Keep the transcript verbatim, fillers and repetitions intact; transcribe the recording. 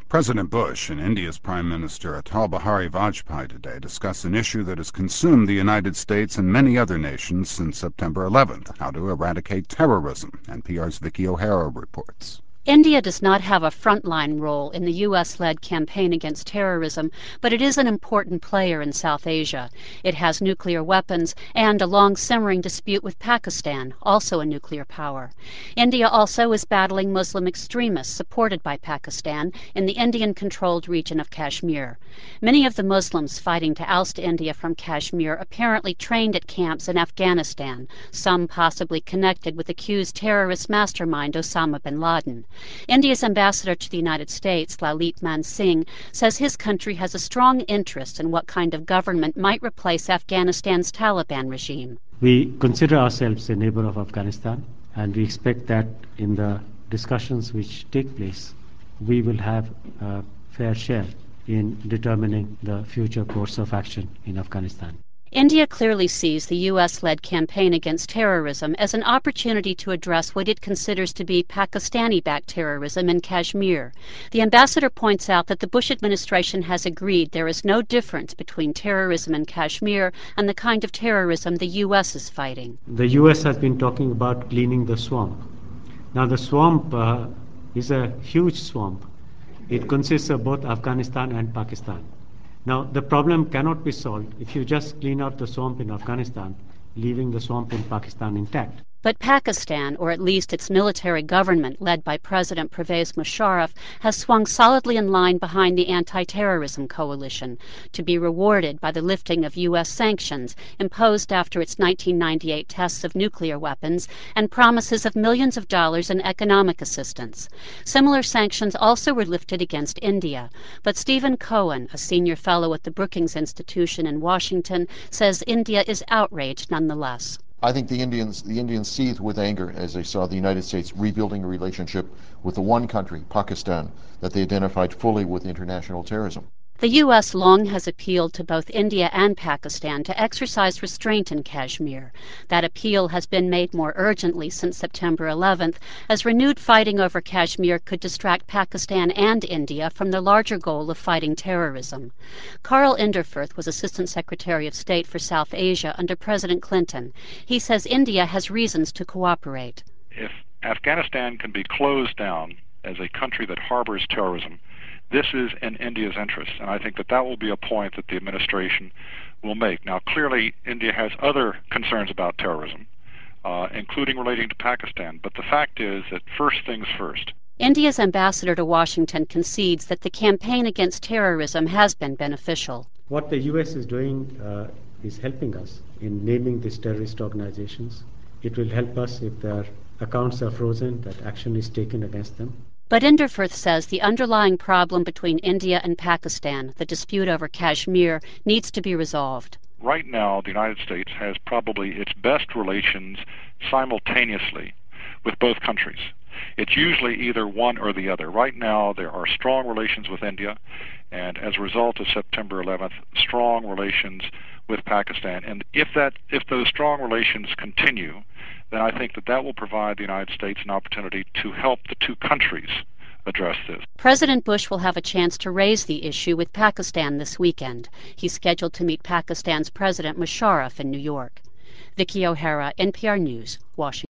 President Bush and India's Prime Minister Atal Bihari Vajpayee today discuss an issue that has consumed the United States and many other nations since September eleventh, how to eradicate terrorism. N P R's Vicky O'Hara reports. India does not have a frontline role in the U S-led campaign against terrorism, but it is an important player in South Asia. It has nuclear weapons and a long-simmering dispute with Pakistan, also a nuclear power. India also is battling Muslim extremists supported by Pakistan in the Indian-controlled region of Kashmir. Many of the Muslims fighting to oust India from Kashmir apparently trained at camps in Afghanistan, some possibly connected with accused terrorist mastermind Osama bin Laden. India's ambassador to the United States, Lalit Mansingh, says his country has a strong interest in what kind of government might replace Afghanistan's Taliban regime. We consider ourselves a neighbor of Afghanistan, and we expect that in the discussions which take place, we will have a fair share in determining the future course of action in Afghanistan. India clearly sees the U S-led campaign against terrorism as an opportunity to address what it considers to be Pakistani-backed terrorism in Kashmir. The ambassador points out that the Bush administration has agreed there is no difference between terrorism in Kashmir and the kind of terrorism the U S is fighting. The U S has been talking about cleaning the swamp. Now the swamp uh, is a huge swamp. It consists of both Afghanistan and Pakistan. Now, the problem cannot be solved if you just clean out the swamp in Afghanistan, leaving the swamp in Pakistan intact. But Pakistan, or at least its military government led by President Pervez Musharraf, has swung solidly in line behind the anti-terrorism coalition, to be rewarded by the lifting of U S sanctions imposed after its nineteen ninety-eight tests of nuclear weapons and promises of millions of dollars in economic assistance. Similar sanctions also were lifted against India, but Stephen Cohen, a senior fellow at the Brookings Institution in Washington, says India is outraged nonetheless. I think the Indians, the Indians seethed with anger as they saw the United States rebuilding a relationship with the one country, Pakistan, that they identified fully with international terrorism. The U S long has appealed to both India and Pakistan to exercise restraint in Kashmir. That appeal has been made more urgently since September eleventh, as renewed fighting over Kashmir could distract Pakistan and India from the larger goal of fighting terrorism. Carl Inderfurth was Assistant Secretary of State for South Asia under President Clinton. He says India has reasons to cooperate. If Afghanistan can be closed down as a country that harbors terrorism, this is in India's interest, and I think that that will be a point that the administration will make. Now, clearly, India has other concerns about terrorism, uh, including relating to Pakistan, but the fact is that first things first. India's ambassador to Washington concedes that the campaign against terrorism has been beneficial. What the U S is doing uh, is helping us in naming these terrorist organizations. It will help us if their accounts are frozen, that action is taken against them. But Inderfurth says the underlying problem between India and Pakistan, the dispute over Kashmir, needs to be resolved. Right now, the United States has probably its best relations simultaneously with both countries. It's usually either one or the other. Right now, there are strong relations with India, and as a result of September eleventh, strong relations with Pakistan. And if that, if those strong relations continue, then I think that that will provide the United States an opportunity to help the two countries address this. President Bush will have a chance to raise the issue with Pakistan this weekend. He's scheduled to meet Pakistan's President Musharraf in New York. Vicky O'Hara, N P R News, Washington.